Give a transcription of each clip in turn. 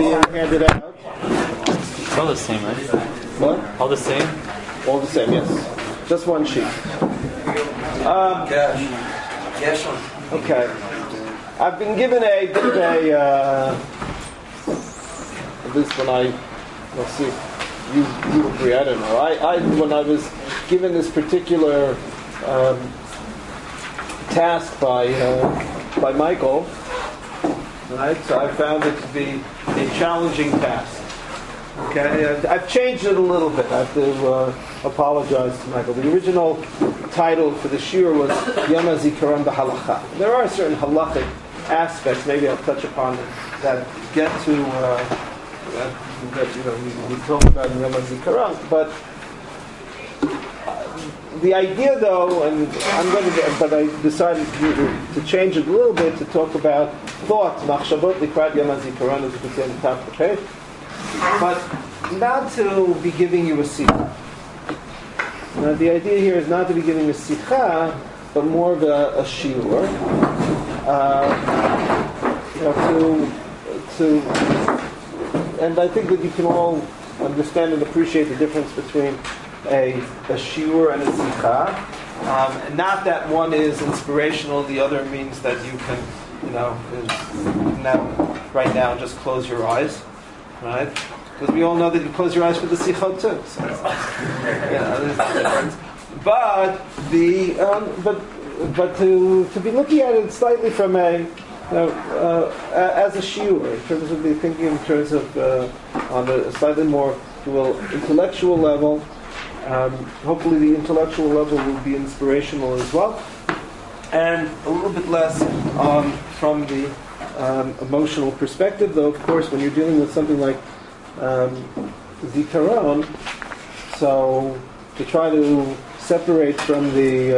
being handed out. It's all the same, right? What? All the same? All the same, yes. Just one sheet. Cash on. Okay. I've been given a bit of a, at least when let's see, you agree, I don't know. When I was given this particular task by Michael, right? So I found it to be a challenging task. Okay, I've changed it a little bit. I have to apologize to Michael. The original title for the shiur was Yom HaZikaron B'Halacha. There are certain halachic aspects, maybe I'll touch upon them, that get to we talk about in Yom HaZikaron, but the idea, though, and but I decided to change it a little bit to talk about thought, machshavot likrat Yom HaZikaron, as you can see on the top of the page, but not to be giving you a sikha. Now, the idea here is not to be giving a sikha, but more of a shiur. And I think that you can all understand and appreciate the difference between a shiur and a sikha. Not that one is inspirational, the other means that you can, right now just close your eyes, right? Because we all know that you close your eyes for the sichot too. So, there's a difference. But to be looking at it slightly from as a shiur, in terms of thinking in terms of on a slightly more intellectual level. Hopefully, the intellectual level will be inspirational as well, and a little bit less from the emotional perspective. Though, of course, when you're dealing with something like Zikaron, so to try to separate from the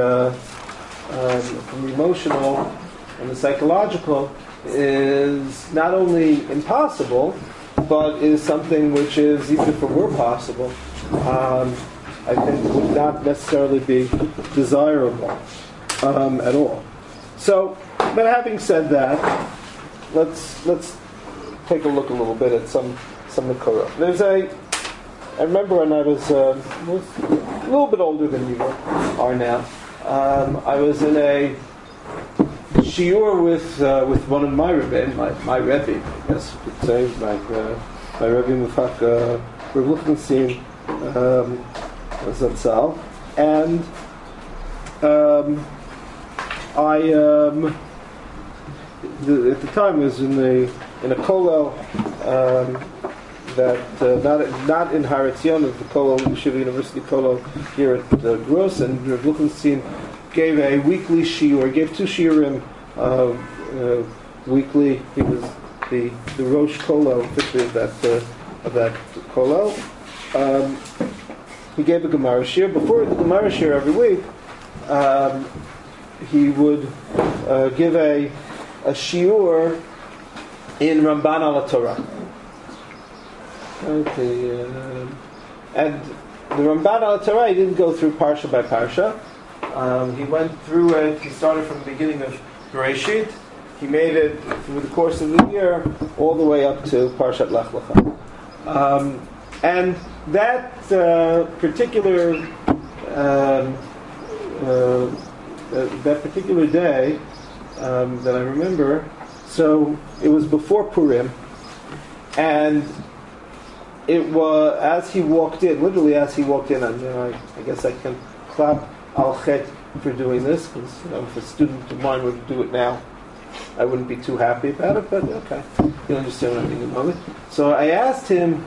emotional and the psychological is not only impossible, but is something which is, even if it were possible, I think would not necessarily be desirable at all. So, but having said that, let's take a look a little bit at some Makorah. I remember when I was a little bit older than you are now. I was in a shiur with one of my rebbe, my rebbe, I guess you could say, my rebbe Mufak Rav Lichtenstein Zatzal, and at the time was in a kollel that not in Har Etzion, the kollel, Yeshiva University kollel here at Gross, and Rav Lichtenstein gave a weekly shiur, gave two shiurim weekly. He was the Rosh kollel officially of that kollel. He gave a Gemara shiur. Before the Gemara shiur every week, he would give a shiur in Ramban al Torah. Okay, and the Ramban al Torah, he didn't go through parsha by parsha. He went through it. He started from the beginning of Bereshit. He made it through the course of the year all the way up to Parshat Lech Lecha. And that particular day that I remember, so it was before Purim, and it was as he walked in, literally as he walked in. I guess I can clap al chet for doing this, because if a student of mine were to do it now, I wouldn't be too happy about it, but okay, you understand what I mean in a moment. So I asked him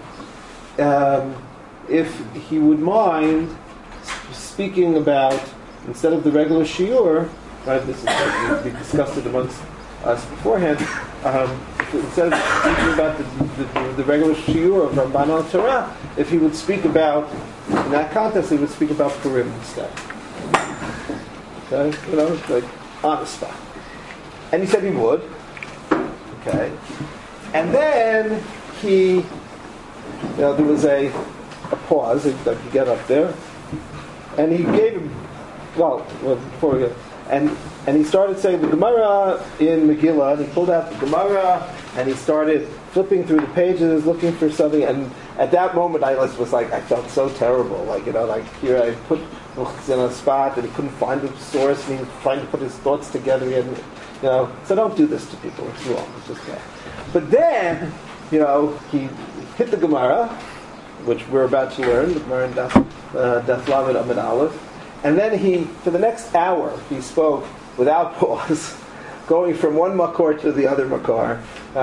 if he would mind speaking about, instead of the regular shiur, right, this is like we discussed it amongst us beforehand, instead of speaking about the regular shiur of Ramban al Torah, if he would speak about, in that context, he would speak about Purim instead. Okay, like on the spot. And he said he would. Okay. And then there was a pause. He get up there, and he gave him. Well, before we go, and he started saying the Gemara in Megillah. And he pulled out the Gemara, and he started flipping through the pages, looking for something, and at that moment I was like, I felt so terrible. Like, like here I put in a spot and he couldn't find the source, and he was trying to put his thoughts together, and so don't do this to people. It's wrong. It's just bad. But then, he hit the Gemara, which we're about to learn, the Gemara in Daf Lamed Amud Aleph, and then for the next hour, he spoke without pause, going from one makor to the other makor,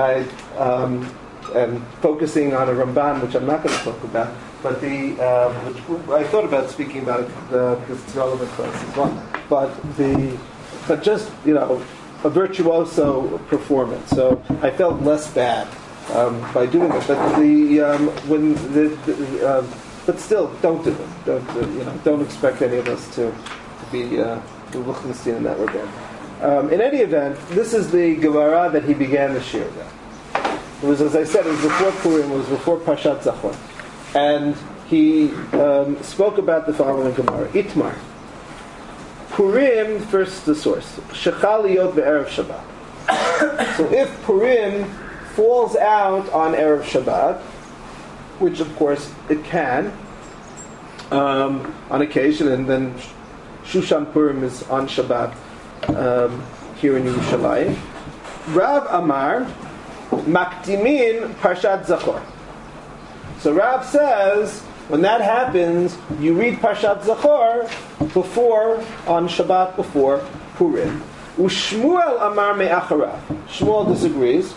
and focusing on a Ramban, which I'm not going to talk about, but which I thought about speaking about it because it's relevant for us as well. But just a virtuoso performance. So I felt less bad by doing it. But but still, don't do it. Don't expect any of us to be Lichtenstein in that regard. In any event, this is the Gemara that he began the shir with. It was, as I said, it was before Purim, it was before Parshat Zachor. And he spoke about the following Gemara. Itmar. Purim, first the source. Shechal liyot be'erev Shabbat. So if Purim falls out on Erev Shabbat, which of course it can, on occasion, and then Shushan Purim is on Shabbat here in Yerushalayim. Rav Amar, Makdimin Parshat Zachor. So Rav says, when that happens, you read Parshat Zachor on Shabbat before Purim. Ushmuel Amar Me'acharav. Shmuel disagrees.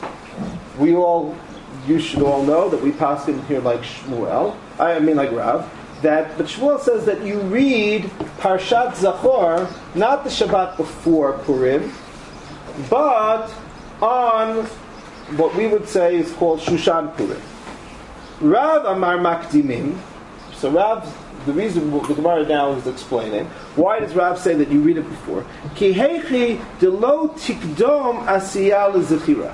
You should all know that we pass in here like Shmuel. Like Rav. But Shmuel says that you read Parshat Zachor, not the Shabbat before Purim, but on what we would say is called Shushan Purim. Rav Amar Makdimim. So Rav, the reason the Gemara now is explaining, why does Rav say that you read it before? Ki heichi delo tikdom asiyah lezechira.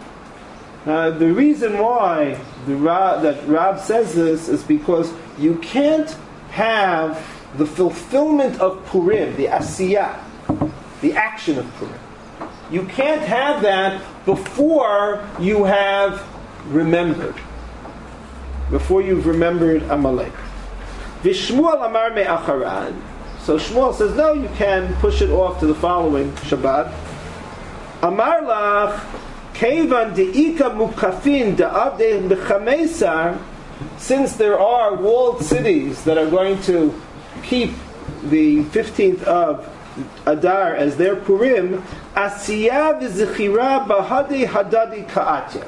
The reason why that Rav says this is because you can't have the fulfillment of Purim, the asiyah, the action of Purim. You can't have that before you have remembered. Before you've remembered Amalek. Vishmuel Amar Me'acharan. So Shmuel says, no, you can push it off to the following Shabbat. Amar Lach, Kevan De'ika Mukafin Da'avdeh B'chamesar. Since there are walled cities that are going to keep the 15th of Adar as their Purim, Asiyah v'zichira b'hadi hadadi ka'atya.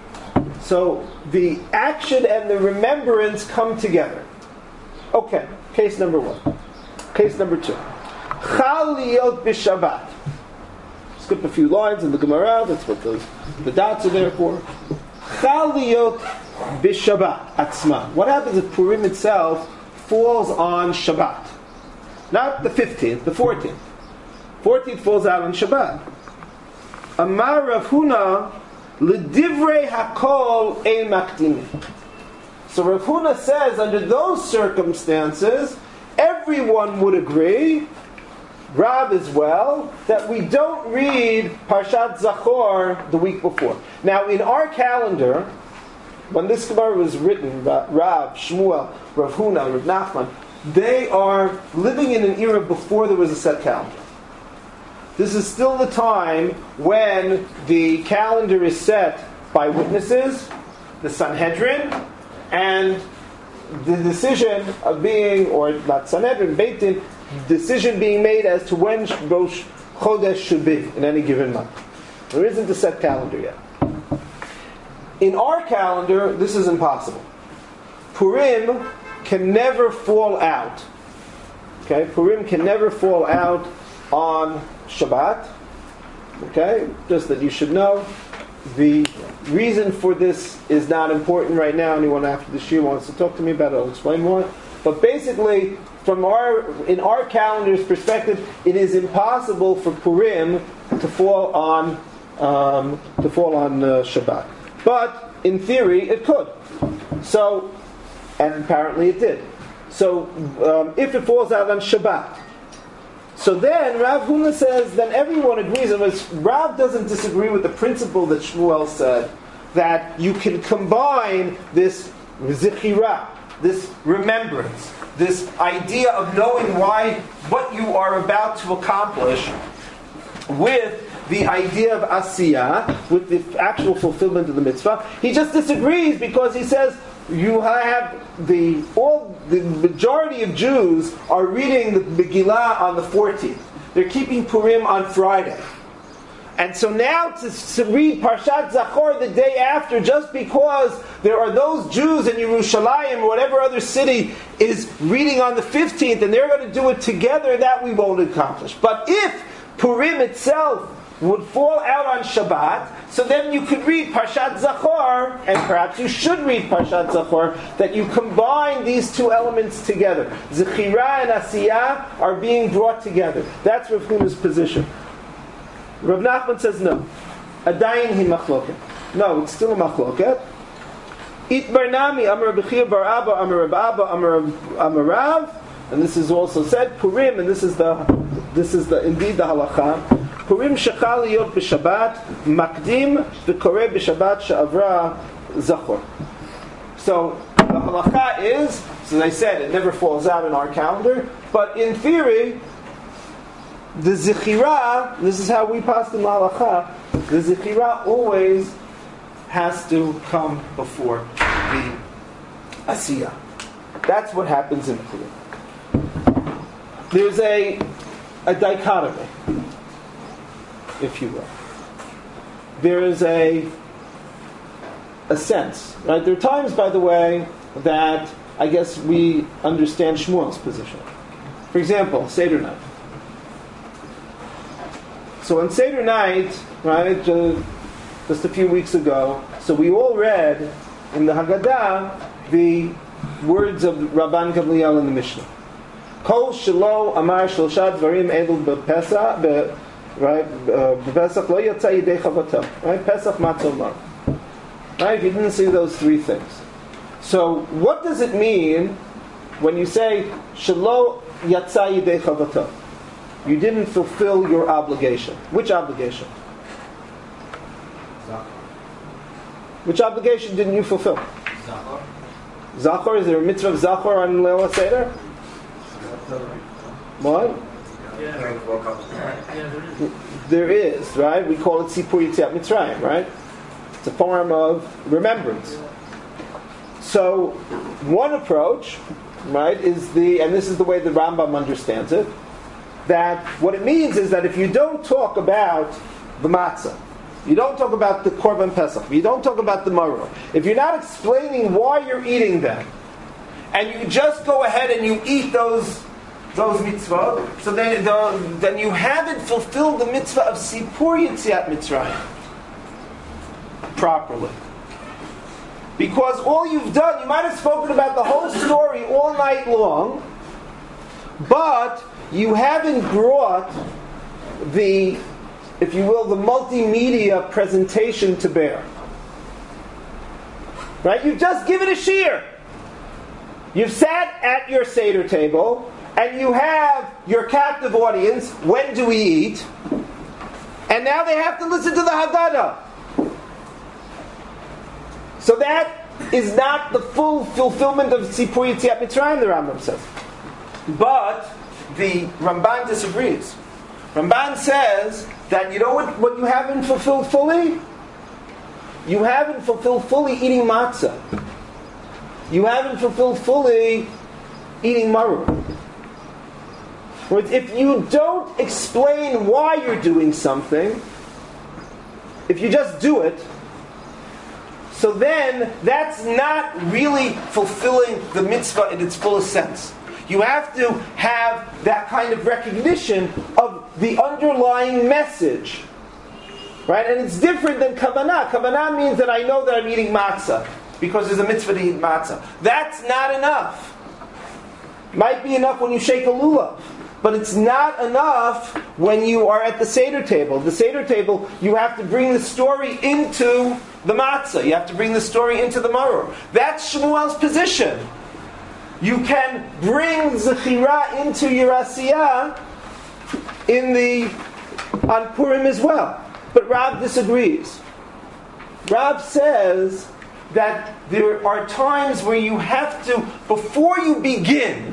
So the action and the remembrance come together. Okay, case number one. Case number two. Chal liyot b'Shabbat. Skip a few lines in the Gemara, that's what the dots are there for. Chal liyot b'Shabbat atzma. What happens if Purim itself falls on Shabbat? Not the 15th, the 14th. 14th falls out on Shabbat. Amar Rav Huna l'divrei hakol ein makdimin. So Rav Huna says, under those circumstances, everyone would agree, Rav as well, that we don't read Parshat Zachor the week before. Now, in our calendar, when this Gemara was written, Rav, Shmuel, Rav Huna, Rav Nachman, they are living in an era before there was a set calendar. This is still the time when the calendar is set by witnesses, the Sanhedrin, and the decision of being, or not Sanhedrin, Beit Din, decision being made as to when Rosh Chodesh should be in any given month. There isn't a set calendar yet. In our calendar, this is impossible. Purim can never fall out. Okay, Purim can never fall out on Shabbat. Okay, just that you should know. The reason for this is not important right now. Anyone after the shiur wants to talk to me about it, I'll explain more. But basically, in our calendar's perspective, it is impossible for Purim to fall on Shabbat. But in theory, it could. So, and apparently it did. So, if it falls out on Shabbat, so then Rav Huna says, then everyone agrees. And Rav doesn't disagree with the principle that Shmuel said, that you can combine this zichira, this remembrance, this idea of knowing what you are about to accomplish, with the idea of asiyah, with the actual fulfillment of the mitzvah. He just disagrees because he says you have the majority of Jews are reading the Megillah on the 14th. They're keeping Purim on Friday. And so now to read Parshat Zachor the day after, just because there are those Jews in Yerushalayim or whatever other city is reading on the 15th and they're going to do it together, that we won't accomplish. But if Purim itself would fall out on Shabbat, so then you could read Parshat Zachor, and perhaps you should read Parshat Zachor, that you combine these two elements together. Zechira and Asiyah are being brought together. That's Rav Huna's position. Rav Nachman says no. Adayin hi machloket. No, it's still a machloket. Itbar nami amar Bechia bar Abba amar Rab Abba amar Rav, and this is also said Purim, and this is indeed the halacha. Purim shechal liyot b'Shabbat makdim v'koreh b'Shabbat she'avra zachor. So the halacha is, as I said, it never falls out in our calendar, but in theory, the zichira, this is how we pass the halacha, the zichira always has to come before the asiyah. That's what happens in Purim. There's a dichotomy, if you will. There is a sense, right? There are times, by the way, that I guess we understand Shmuel's position. For example, Seder night. So on Seder night, right, just a few weeks ago, so we all read in the Haggadah the words of Rabban Gamliel in the Mishnah. Kol shelo amar shlosha dvarim elu b'Pesach, right? B'Pesach lo yatsa yidei chavato. Right? Pesach matzah mar. Right? You didn't see those three things. So what does it mean when you say shelo yatsa yidei chavato? You didn't fulfill your obligation. Which obligation? Zachor. Which obligation didn't you fulfill? Zachor. Zachor? Is there a mitzvah of Zachor on Leila Seder? What? There is, right? We call it Sipur Yetziat Mitzrayim, right? It's a form of remembrance. So, one approach, right, is and this is the way the Rambam understands it, that what it means is that if you don't talk about the matzah, you don't talk about the Korban Pesach, you don't talk about the maror, if you're not explaining why you're eating them, and you just go ahead and you eat those mitzvot, so then you haven't fulfilled the mitzvah of Sipur Yetziat Mitzrayim properly. Because all you've done, you might have spoken about the whole story all night long, but you haven't brought the, if you will, the multimedia presentation to bear. Right? You've just given a shiur. You've sat at your Seder table, and you have your captive audience, when do we eat? And now they have to listen to the Haggadah. So that is not the full fulfillment of Sipur Yetziat Mitzrayim, the Rambam says. But the Ramban disagrees. Ramban says that you know what you haven't fulfilled fully? You haven't fulfilled fully eating matzah. You haven't fulfilled fully eating maror. If you don't explain why you're doing something, if you just do it, so then that's not really fulfilling the mitzvah in its fullest sense. You have to have that kind of recognition of the underlying message. Right? And it's different than kavanah. Kavanah means that I know that I'm eating matzah because there's a mitzvah to eat matzah. That's not enough. Might be enough when you shake a lulav, but it's not enough when you are at the Seder table. The Seder table, you have to bring the story into the matzah. You have to bring the story into the maror. That's Shmuel's position. You can bring Zechira into your Asiyah on Purim as well. But Rav disagrees. Rav says that there are times where you have to, before you begin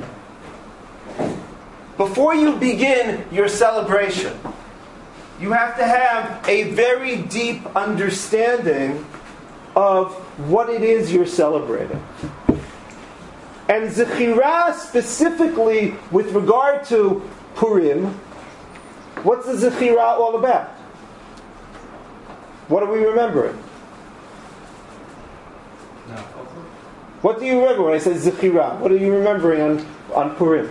your celebration, you have to have a very deep understanding of what it is you're celebrating. And Zechirah specifically with regard to Purim, what's the Zechirah all about? What are we remembering? What do you remember when I say Zechirah? What are you remembering on Purim?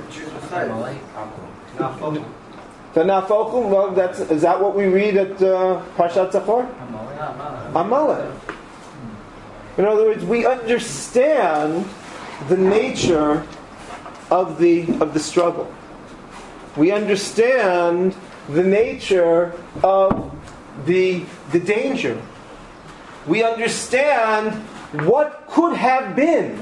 The Nafochum, well, is that what we read at Parshat Zachor? Amalek. In other words, we understand the nature of the struggle. We understand the nature of the danger. We understand what could have been.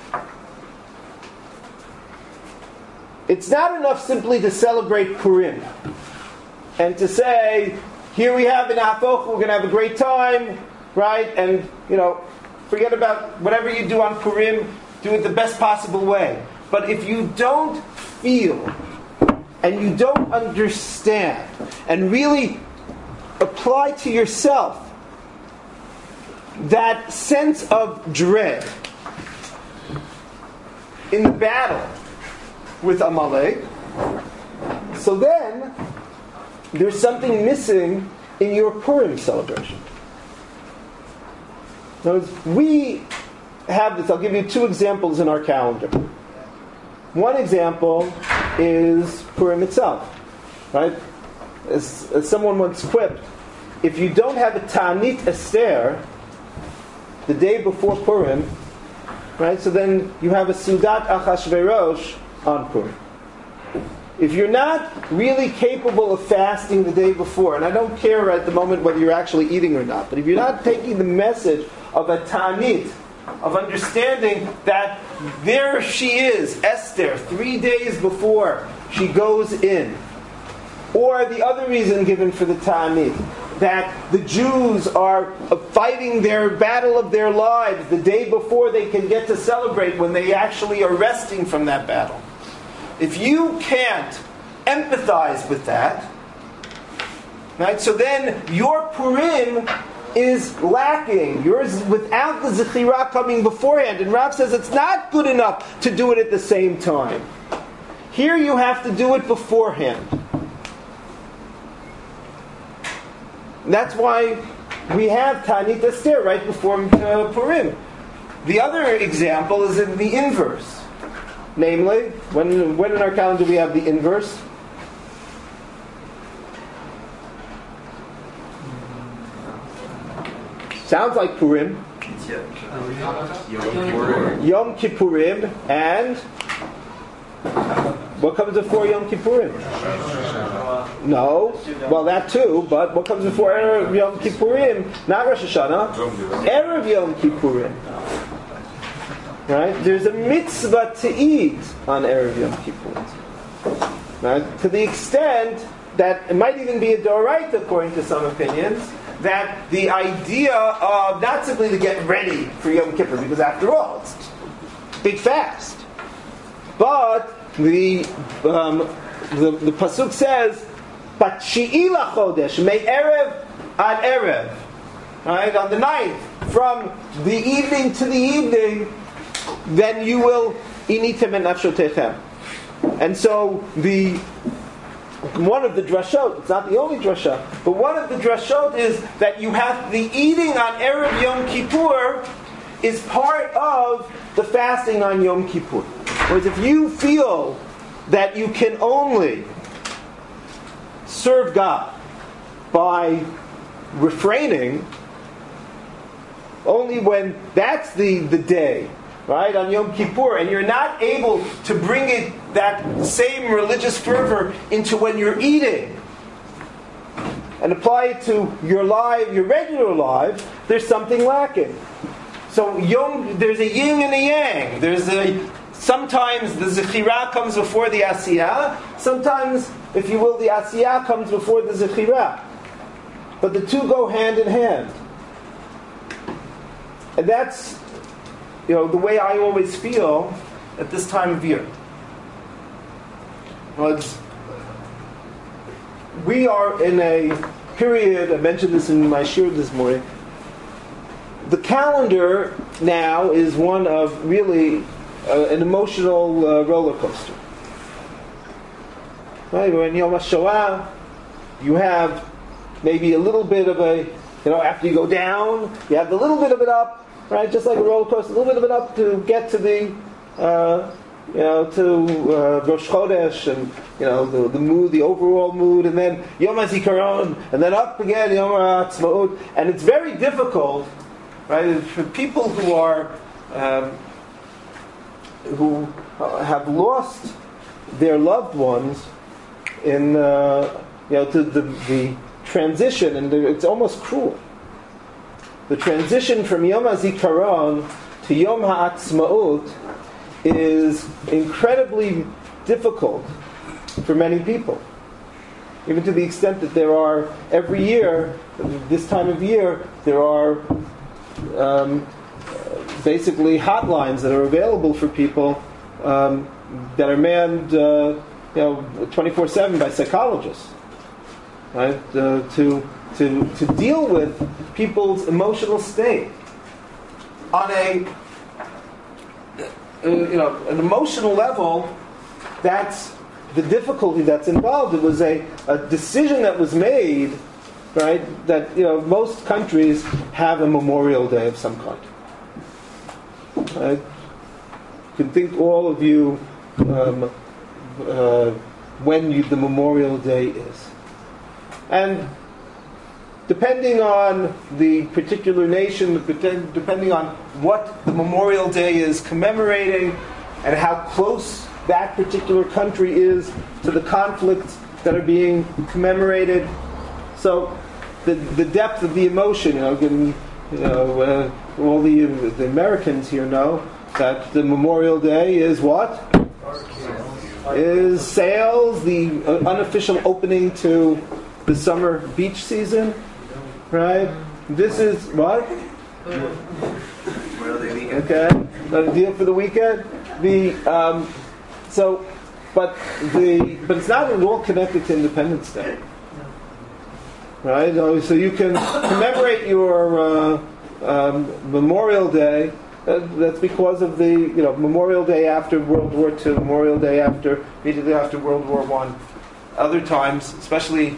It's not enough simply to celebrate Purim and to say, here we have an Hafoch, we're going to have a great time, right? And, forget about whatever you do on Purim, do it the best possible way. But if you don't feel and you don't understand and really apply to yourself that sense of dread in the battle with Amalek, so then there's something missing in your Purim celebration. In other words, we have this. I'll give you two examples in our calendar. One example is Purim itself, right? As someone once quipped, if you don't have a Ta'anit Esther the day before Purim, right? So then you have a Sudat Achashverosh on Purim. If you're not really capable of fasting the day before, and I don't care at the moment whether you're actually eating or not, but if you're not taking the message of a Ta'anit, of understanding that there she is, Esther, 3 days before she goes in, or the other reason given for the Ta'anit, that the Jews are fighting their battle of their lives the day before they can get to celebrate when they actually are resting from that battle. If you can't empathize with that, right, so then your Purim is lacking. Yours without the Zechirah coming beforehand. And Rav says it's not good enough to do it at the same time. Here you have to do it beforehand. That's why we have Ta'anit Esther right before Purim. The other example is in the inverse. Namely, when in our calendar we have the inverse? Sounds like Purim. Yom Kippurim. And what comes before Yom Kippurim? No. Well, that too, but what comes before Erev Yom Kippurim? Not Rosh Hashanah. Erev Yom Kippurim. Right? There's a mitzvah to eat on Erev Yom Kippur. Right? To the extent that it might even be a doraita, according to some opinions, that the idea of not simply to get ready for Yom Kippur, because after all, it's a big fast, but the pasuk says, "Batshi'i lachodesh me'erev ad erev," right, on the 9th, from the evening to the evening, then you will initem et nafshotechem. And so one of the drashot, it's not the only drasha, but one of the drashot is that you have the eating on Erev Yom Kippur is part of the fasting on Yom Kippur. Whereas if you feel that you can only serve God by refraining, only when that's the day, right, on Yom Kippur, and you're not able to bring it, that same religious fervor, into when you're eating and apply it to your regular life, there's something lacking. So there's a yin and a yang. Sometimes the Zechirah comes before the Asiyah. Sometimes, if you will, the Asiyah comes before the Zechirah. But the two go hand in hand. And that's, the way I always feel at this time of year. We are in a period, I mentioned this in my shiur this morning, the calendar now is one of really an emotional roller coaster. Right? When Yom HaShoah, you have maybe a little bit of a, after you go down, you have a little bit of it up, right? Just like a roller coaster, a little bit of it up to get to the, to Rosh Chodesh and, the mood, the overall mood, and then Yom HaZikaron, and then up again, Yom HaAtzmaut. And it's very difficult, right, for people who have lost their loved ones in, to the transition, and it's almost cruel. The transition from Yom HaZikaron to Yom HaAtzmaut is incredibly difficult for many people. Even to the extent that there are, every year, this time of year, there are basically hotlines that are available for people that are manned 24/7 by psychologists, right? To deal with people's emotional state on an emotional level. That's the difficulty that's involved. It was a decision that was made, right? That most countries have a Memorial Day of some kind. Right? You can think, all of you, when the Memorial Day is, and depending on the particular nation, depending on what the Memorial Day is commemorating, and how close that particular country is to the conflicts that are being commemorated. So the depth of the emotion, all the Americans here know that the Memorial Day is what? Is sales, the unofficial opening to the summer beach season, right? This is what? Okay, a deal for the weekend. But it's not at all connected to Independence Day, right? So you can commemorate your Memorial Day. That's because of the Memorial Day after World War II, Memorial Day immediately after World War I. Other times, especially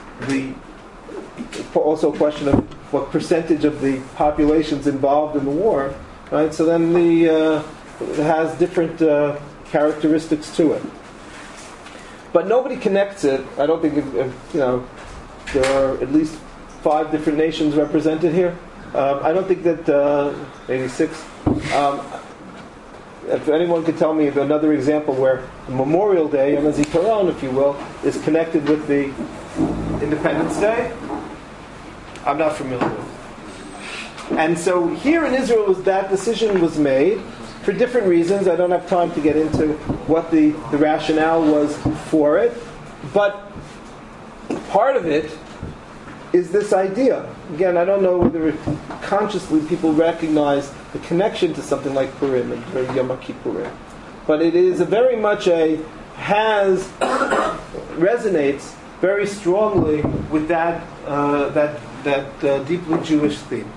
also a question of what percentage of the population's involved in the war, right? So then it has different characteristics to it. But nobody connects it. I don't think there are at least 5 different nations represented here. I don't think that maybe 6. If anyone could tell me of another example where Memorial Day, Yom HaZikaron, if you will, is connected with the Independence Day, I'm not familiar with. And so here in Israel, that decision was made for different reasons. I don't have time to get into what the rationale was for it, but part of it is this idea. Again, I don't know whether consciously people recognize the connection to something like Purim and Yom Kippurim, but it is very much resonates very strongly with that deeply Jewish theme.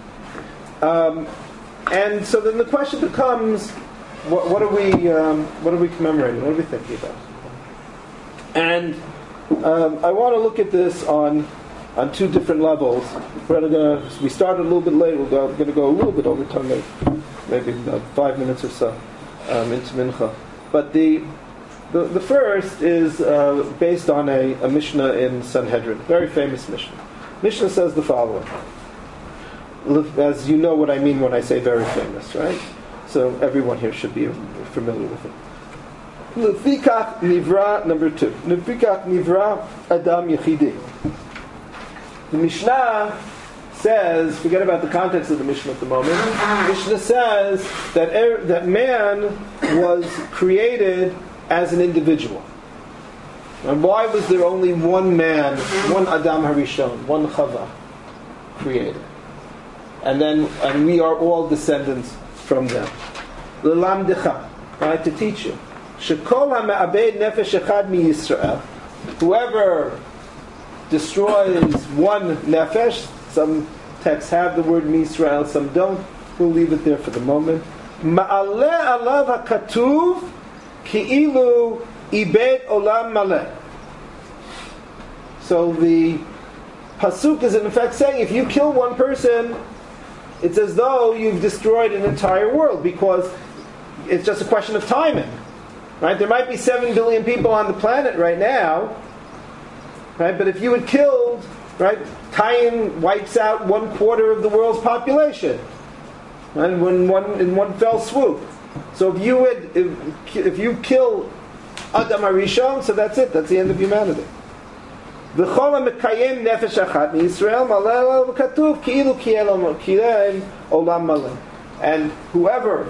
And so then the question becomes, what are we commemorating? What are we thinking about? And I want to look at this on 2 different levels. We started a little bit late. We're going to go a little bit over time, maybe about 5 minutes or so into Mincha. But the first is based on a Mishnah in Sanhedrin, very famous Mishnah. Mishnah says the following. As you know what I mean when I say very famous, right? So everyone here should be familiar with it. Lefikach nivra, number 2. Lefikach nivra adam yechidi. The Mishnah says, forget about the context of the Mishnah at the moment. The Mishnah says that man was created as an individual. And why was there only one man, one Adam Harishon, one Chava created? and we are all descendants from them. L'lamdecha, right, to teach you. Shekol ha'me'abed nefesh echad mi Yisrael. Whoever destroys one nefesh, some texts have the word mi Yisrael, some don't. We'll leave it there for the moment. Ma'aleh alav ha'katuv ki'ilu ibed olam maleh. So the pasuk is in effect saying, if you kill one person, it's as though you've destroyed an entire world, because it's just a question of timing. Right? There might be 7 billion people on the planet right now, right? But if you had killed, right, Cain wipes out 1/4 of the world's population, right? In one fell swoop. So if you kill Adam HaRishon, so that's it. That's the end of humanity. V'chol ha'mekayem nefesh achat miYisrael maleh v'katuv ki'ilu ki'elem olam maleh. And whoever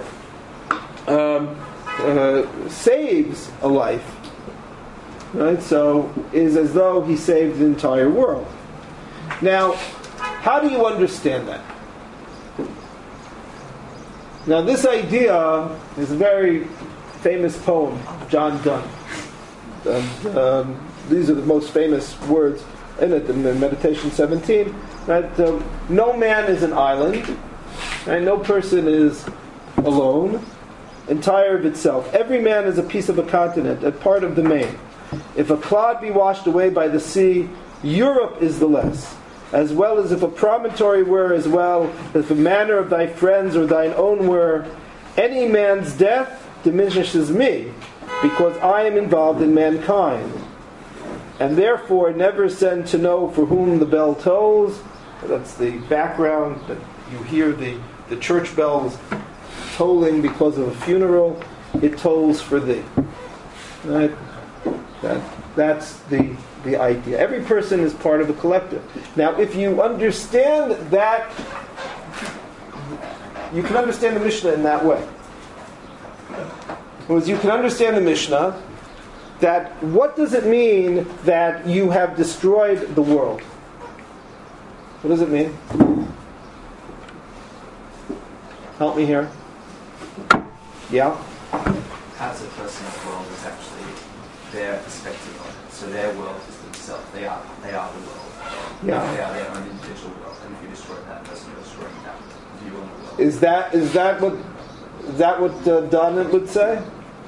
saves a life, right? So is as though he saved the entire world. Now, how do you understand that? Now, this idea is a very famous poem, John Donne. These are the most famous words in it, in Meditation 17. Right? No man is an island, and no person is alone, entire of itself. Every man is a piece of a continent, a part of the main. If a clod be washed away by the sea, Europe is the less. As well as if a promontory were, as well if a manner of thy friends or thine own were, any man's death diminishes me, because I am involved in mankind. And therefore never send to know for whom the bell tolls. That's the background, that you hear the church bells tolling because of a funeral. It tolls for thee. Right? That's the idea. Every person is part of a collective. Now, if you understand that, you can understand the Mishnah in that way. Because you can understand the Mishnah that what does it mean that you have destroyed the world? What does it mean? Help me here. Yeah? As a person's world is actually their perspective on it. So their world is themselves. They are the world. Yeah. They are their own individual world. And if you destroy that person, you're destroying that view on the world. Is that what Donne would say?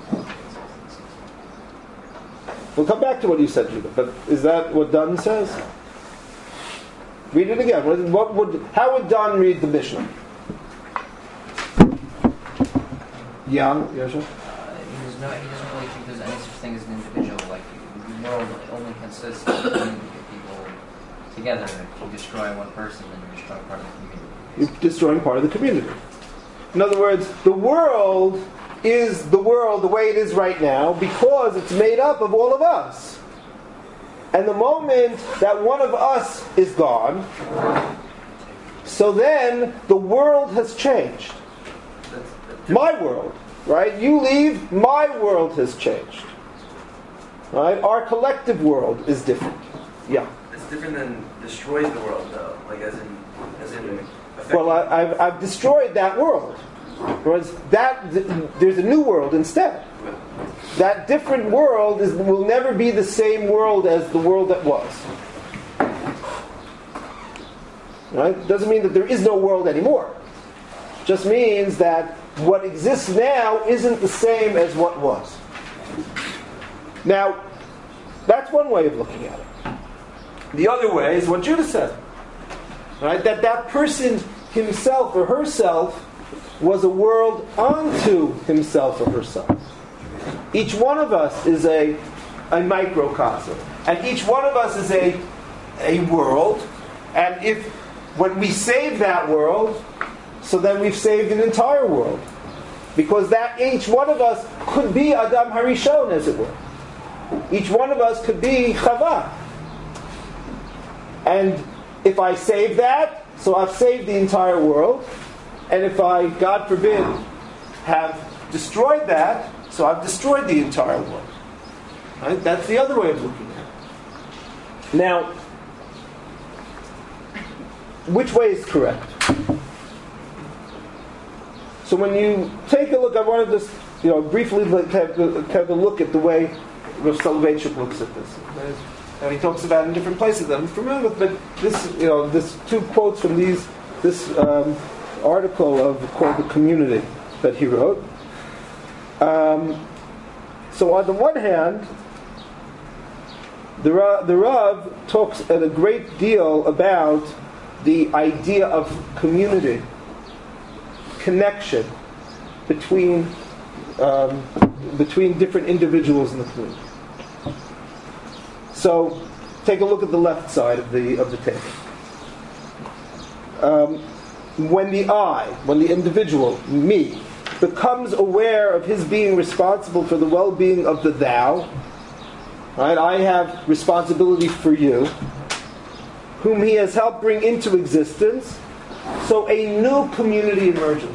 We'll come back to what you said, Judah. But is that what Donne says? Read it again. How would Donne read the Mishnah? Yeah, Yosha? He doesn't really think there's any such thing as an individual. Like, the world only consists of a community of people together. If you destroy one person, then you're destroying part of the community. You're destroying part of the community. In other words, the world is the world the way it is right now because it's made up of all of us. And the moment that one of us is gone, so then the world has changed. My world, right? You leave, my world has changed. Right? Our collective world is different. Yeah. It's different than destroys the world, though. Like as in. Well, I've destroyed that world. Whereas there's a new world instead. That different world will never be the same world as the world that was. Right? Doesn't mean that there is no world anymore. Just means that what exists now isn't the same as what was. Now, that's one way of looking at it. The other way is what Judah said. Right? That person himself or herself was a world unto himself or herself. Each one of us is a microcosm. And each one of us is a world. And when we save that world, so then we've saved an entire world. Because that each one of us could be Adam HaRishon, as it were. Each one of us could be Chava. And if I save that, so I've saved the entire world. And if I, God forbid, have destroyed that, so I've destroyed the entire world. Right? That's the other way of looking at it. Now, which way is correct? So when you take a look, I wanted to just, briefly have a look at the way Rav Soloveitchik looks at this. And he talks about it in different places that I'm familiar with, but this two quotes from this article called The Community that he wrote. So on the one hand, the Rav talks a great deal about the idea of community, connection between different individuals in the community. So, take a look at the left side of the table. When the individual, me, becomes aware of his being responsible for the well-being of the thou, right? I have responsibility for you, whom he has helped bring into existence, so a new community emerges.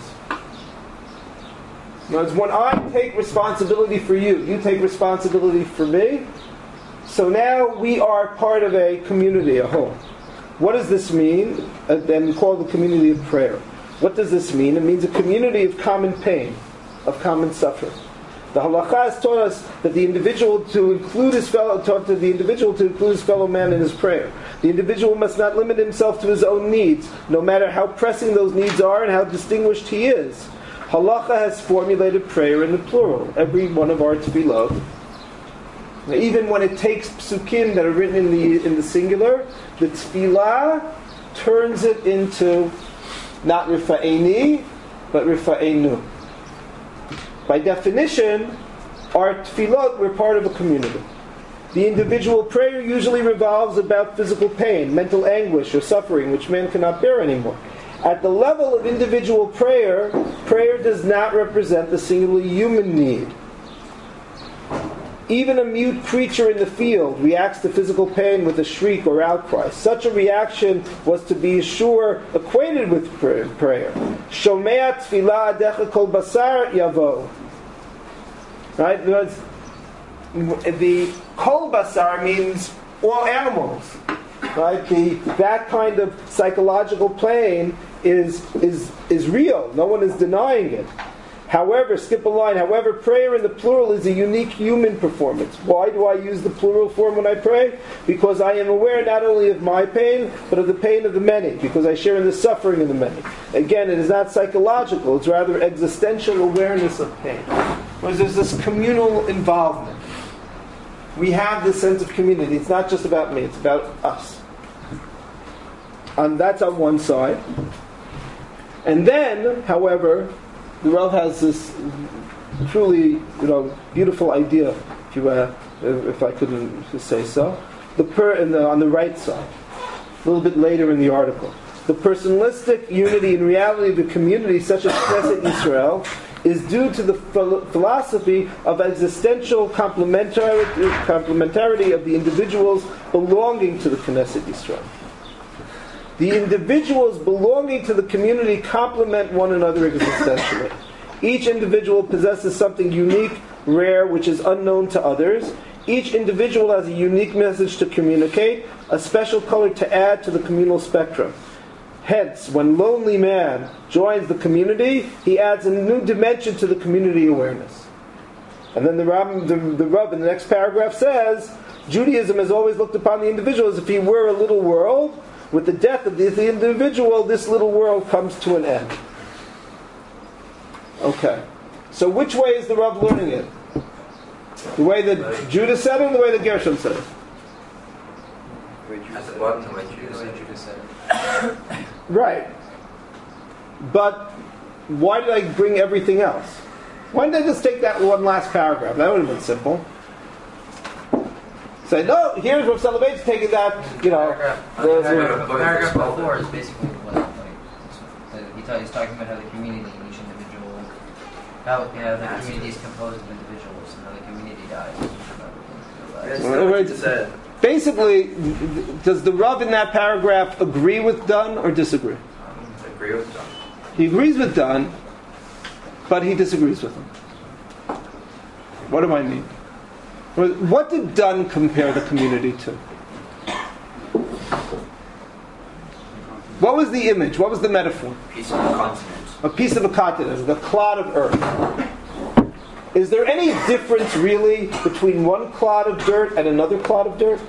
In other words, when I take responsibility for you, you take responsibility for me, so now we are part of a community, a whole. What does this mean? And we call it the community of prayer. What does this mean? It means a community of common pain, of common suffering. The halakha has taught us that the individual to include his fellow man in his prayer. The individual must not limit himself to his own needs, no matter how pressing those needs are and how distinguished he is. Halakha has formulated prayer in the plural. Every one of our tefillot, even when it takes psukim that are written in the singular, the tefillah turns it into not rifa'eni, but rifa'enu. By definition, our tefillot, we're part of a community. The individual prayer usually revolves about physical pain, mental anguish, or suffering, which man cannot bear anymore. At the level of individual prayer, prayer does not represent the singular human need. Even a mute creature in the field reacts to physical pain with a shriek or outcry. Such a reaction was to be sure equated with prayer. Shomea tefillah adecha kol basar yavo. Right? The kol basar means all animals. Right? That kind of psychological pain is real. No one is denying it. However, skip a line, however, prayer in the plural is a unique human performance. Why do I use the plural form when I pray? Because I am aware not only of my pain, but of the pain of the many, because I share in the suffering of the many. Again, it is not psychological, it's rather existential awareness of pain. Whereas there's this communal involvement. We have this sense of community. It's not just about me, it's about us. And that's on one side. And then, however, the Rav has this truly, beautiful idea, if I could say so. On the right side, a little bit later in the article, the personalistic unity and reality of the community, such as Knesset Yisrael, is due to the philosophy of existential complementarity of the individuals belonging to the Knesset Yisrael. The individuals belonging to the community complement one another existentially. Each individual possesses something unique, rare, which is unknown to others. Each individual has a unique message to communicate, a special color to add to the communal spectrum. Hence, when lonely man joins the community, he adds a new dimension to the community awareness. And then the Rav in the next paragraph says, Judaism has always looked upon the individual as if he were a little world. With the death of the individual, this little world comes to an end. Okay. So which way is the Rav learning it? The way that Judah said it or the way that Gershom said it? At the bottom, the way Judah said it. Right. But why did I bring everything else? Why didn't I just take that one last paragraph? That would have been simple. Say, no, here's Rav Soloveitchik taking that, Paragraph before is basically what he's talking about how the community, each individual, how the community is composed of individuals, and how the community dies. Basically, does the Rav in that paragraph agree with Dunn or disagree? Agree with Dunn. He agrees with Dunn, but he disagrees with him. What do I mean? What did Dunn compare the community to? What was the image? What was the metaphor? Piece of the continent. a piece of a continent, a clod of earth. Is there any difference really between one clod of dirt and another clod of dirt?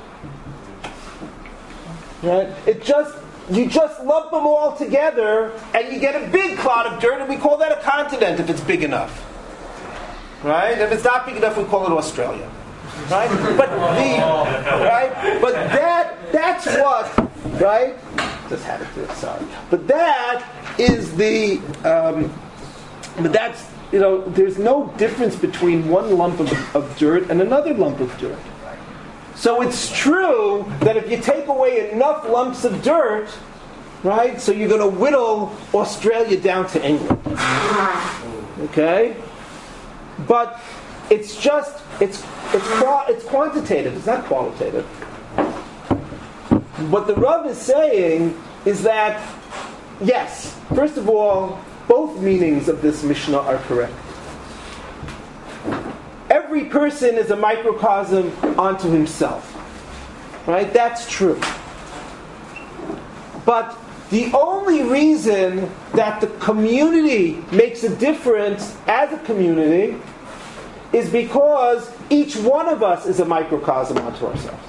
Right? You just lump them all together and you get a big clod of dirt, and we call that a continent if it's big enough. Right? If it's not big enough, we call it Australia. Right? But that's what, right? Just had it there, sorry. But that is the but that's, there's no difference between one lump of dirt and another lump of dirt. So it's true that if you take away enough lumps of dirt, right, so you're going to whittle Australia down to England. Okay? But it's quantitative, it's not qualitative. What the Rav is saying is that, yes, first of all, both meanings of this Mishnah are correct. Every person is a microcosm unto himself. Right? That's true. But the only reason that the community makes a difference as a community is because each one of us is a microcosm unto ourselves.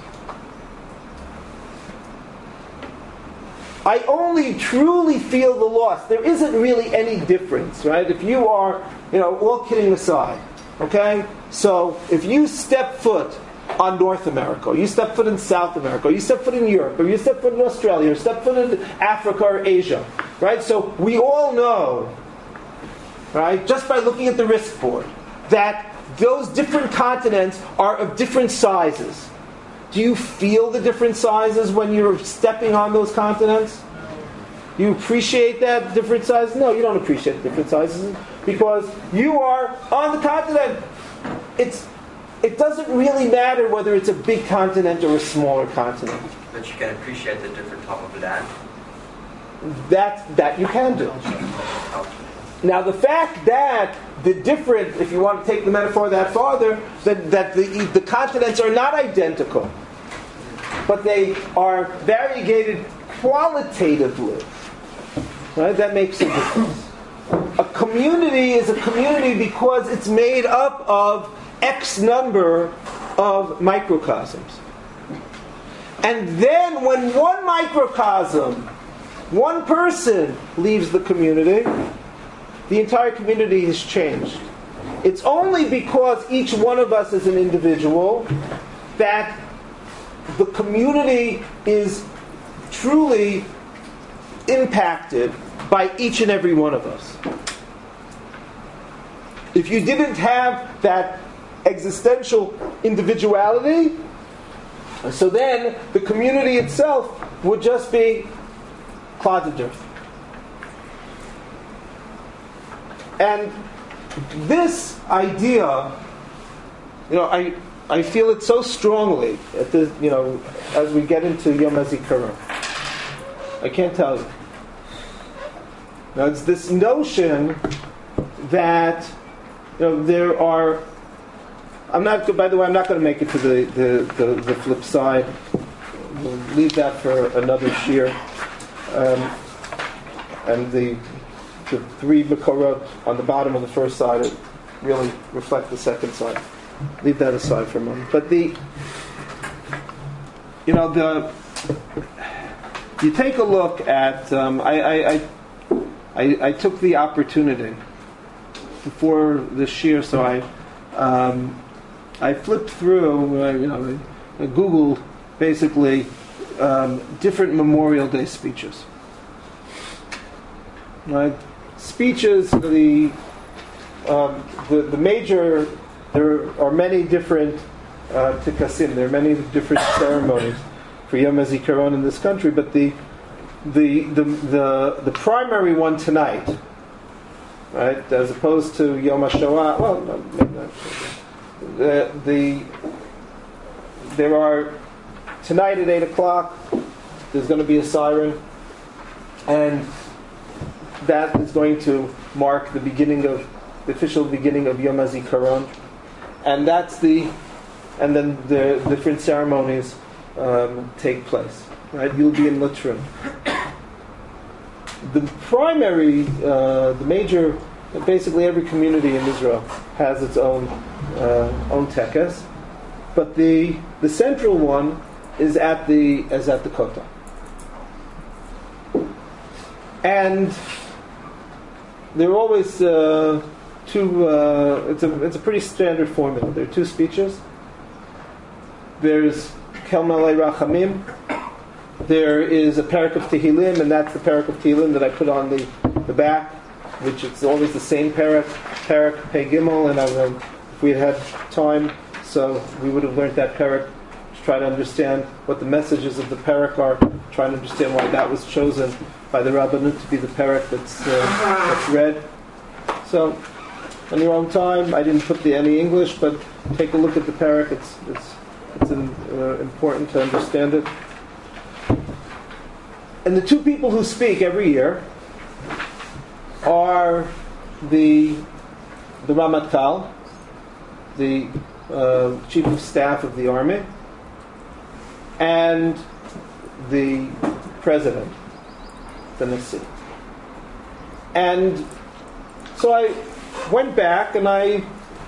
I only truly feel the loss. There isn't really any difference, right? If you are, all kidding aside, okay? So if you step foot on North America, or you step foot in South America, or you step foot in Europe, or you step foot in Australia, or step foot in Africa or Asia, right? So we all know, right, just by looking at the risk board, that those different continents are of different sizes. Do you feel the different sizes when you're stepping on those continents? You appreciate that different sizes? No, you don't appreciate the different sizes because you are on the continent. It doesn't really matter whether it's a big continent or a smaller continent. But you can appreciate the different top of the land. That you can do. Now the fact that the different, if you want to take the metaphor that farther, that the continents are not identical, but they are variegated qualitatively, right? That makes a difference. A community is a community because it's made up of X number of microcosms. And then when one microcosm, one person leaves the community, the entire community has changed. It's only because each one of us is an individual that the community is truly impacted by each and every one of us. If you didn't have that existential individuality, so then the community itself would just be clods of dirt. And this idea, I feel it so strongly at the, as we get into Yom HaZikaron. I can't tell you. Now it's this notion that there are. By the way, I'm not going to make it to the flip side. We'll leave that for another shiur. And the three Makorot on the bottom of the first side really reflect the second side. Leave that aside for a moment. But you take a look at. I took the opportunity before the shiur, so I flipped through. I Googled basically different Memorial Day speeches. Right? Speeches, the major, there are many different tikkasim, there are many different ceremonies for Yom HaZikaron in this country, but the primary one tonight, right, as opposed to Yom HaShoah, well, maybe not. There are, tonight at 8 o'clock, there's going to be a siren, and that is going to mark the official beginning of Yom HaZikaron, and then the different ceremonies take place. Right, you'll be in Lutheran. the primary, the major, basically every community in Israel has its own tekes, but the central one is at the Kotel. And there are always two. It's a pretty standard formula. There are two speeches. There's Kel Malei Rachamim. There is a parak of Tehillim, and that's the parak of Tehillim that I put on the back, which it's always the same parak Pei Gimel, and if we had time, so we would have learned that parak to try to understand what the messages of the parak are, try to understand why that was chosen by the Rabbanut to be the parak that's read. So, on your own time, I didn't put any English, but take a look at the parak. It's important to understand it. And the two people who speak every year are the Ramatkal, the chief of staff of the army, and the president, the Nasi. And so I went back and I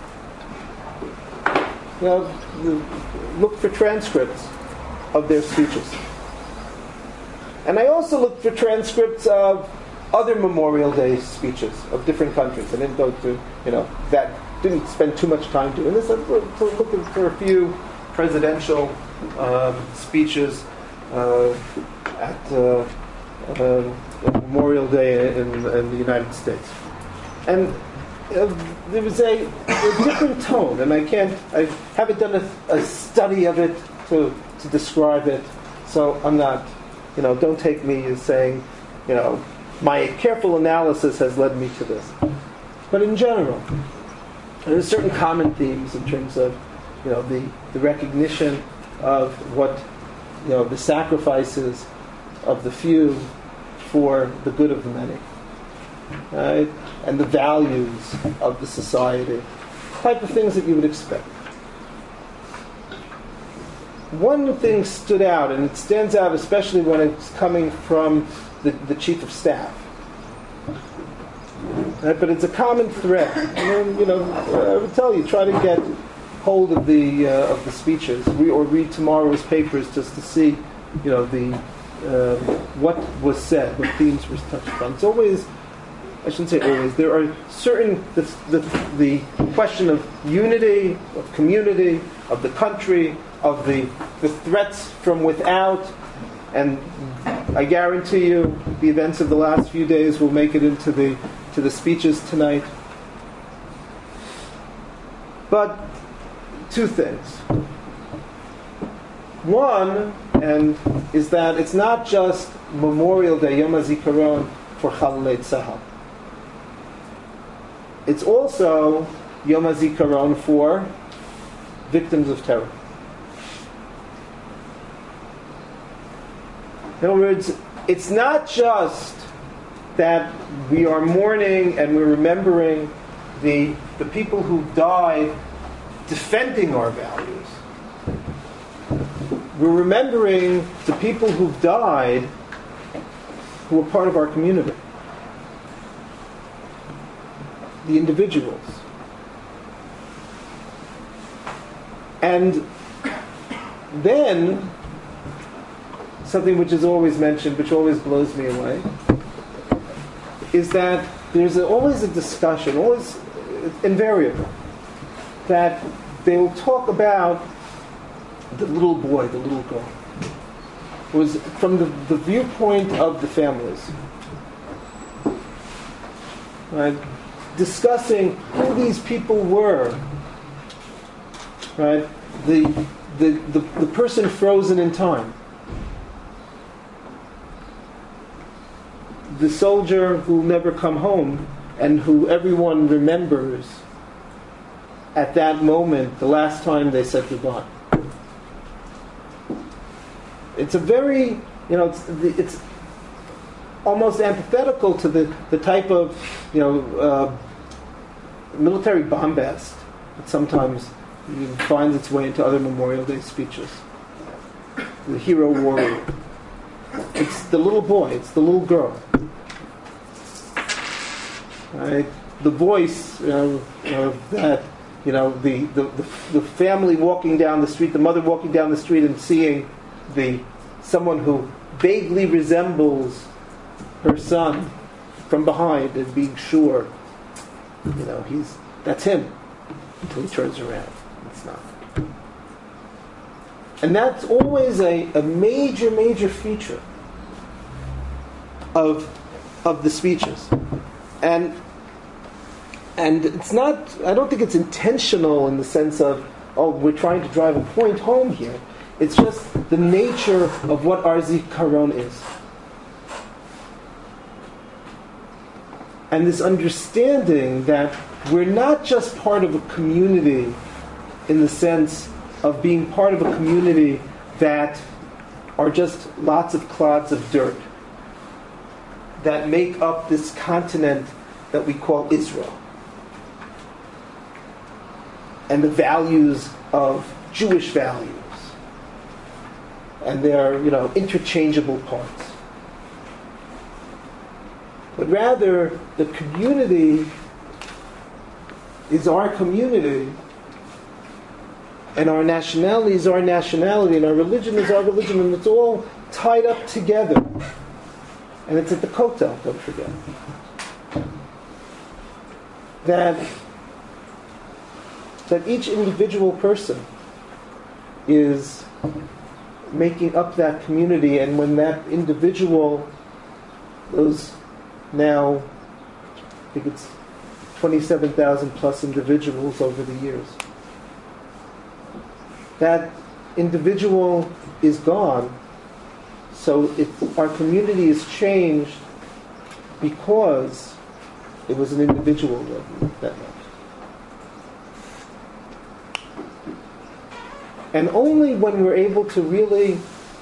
looked for transcripts of their speeches. And I also looked for transcripts of other Memorial Day speeches of different countries. I didn't go to, didn't spend too much time doing this. I was looking for a few presidential speeches at Memorial Day in the United States. And there was a different tone, and I haven't done a study of it to describe it, so I'm not, don't take me as saying, my careful analysis has led me to this. But in general, there are certain common themes in terms of, the recognition of what, the sacrifices of the few for the good of the many, right? And the values of the society, type of things that you would expect. One thing stood out, and it stands out especially when it's coming from the chief of staff. Right? But it's a common thread. And, I would tell you, try to get hold of the speeches, or read tomorrow's papers just to see, what was said, what themes were touched on. It's always, I shouldn't say always, there are certain, the question of unity, of community, of the country, of the threats from without, and I guarantee you the events of the last few days will make it into the speeches tonight. But two things. One, is that it's not just Memorial Day, Yom HaZikaron, for Chalalei Tzahal. It's also Yom HaZikaron for victims of terror. In other words, it's not just that we are mourning and we're remembering the people who died defending our values. We're remembering the people who died who were part of our community. The individuals. And then, something which is always mentioned, which always blows me away, is that there's always a discussion, always invariable, that they will talk about the little boy, the little girl. It was from the viewpoint of the families. Right? Discussing who these people were. Right? The person frozen in time. The soldier who will never come home and who everyone remembers at that moment, the last time they said goodbye. It's a very, it's almost antithetical to the type of, military bombast that sometimes finds its way into other Memorial Day speeches. The hero warrior. It's the little boy, it's the little girl. right? The voice that, the family walking down the street, the mother walking down the street and seeing someone who vaguely resembles her son from behind and being sure, that's him, until he turns around. It's not. And that's always a major, major feature of the speeches. And it's not, I don't think it's intentional in the sense of, we're trying to drive a point home here. It's just the nature of what our zikaron is. And this understanding that we're not just part of a community in the sense of being part of a community that are just lots of clods of dirt that make up this continent that we call Israel. And the values of Jewish values. And they're, interchangeable parts. But rather, the community is our community, and our nationality is our nationality, and our religion is our religion, and it's all tied up together. And it's at the Kotel, don't forget. That each individual person is making up that community, and when that individual, those now, I think it's 27,000 plus individuals over the years, that individual is gone, so our community is changed because it was an individual that left. And only when we're able to really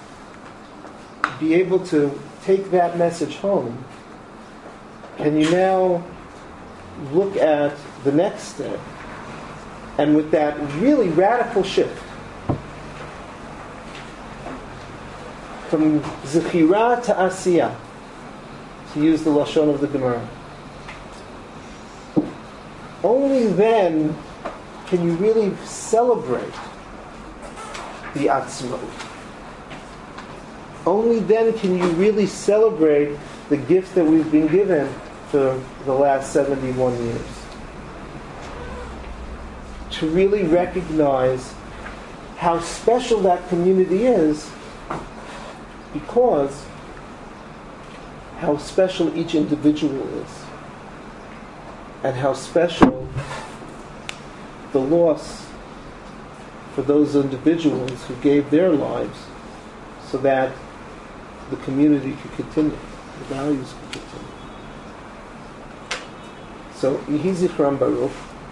be able to take that message home can you now look at the next step, and with that really radical shift from zechira to asiyah, to use the lashon of the Gemara. Only then can you really celebrate the atzmut. Only then can you really celebrate the gift that we've been given for the last 71 years. To really recognize how special that community is, because how special each individual is, and how special the loss for those individuals who gave their lives so that the community could continue, the values could continue. So, Yehi Zichram Baruch,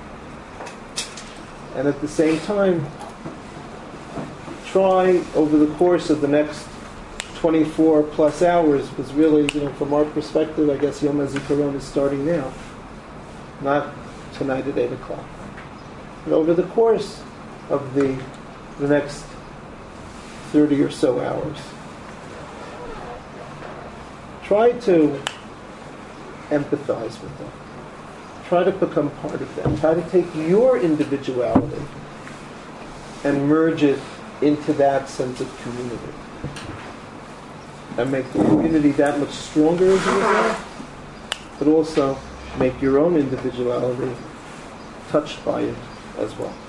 and at the same time, try over the course of the next 24 plus hours, because really, from our perspective, I guess Yom HaZikaron is starting now, not tonight at 8 o'clock. And over the course of the next 30 or so hours, try to empathize with them. Try to become part of them. Try to take your individuality and merge it into that sense of community. And make the community that much stronger as a result, but also make your own individuality touched by it as well.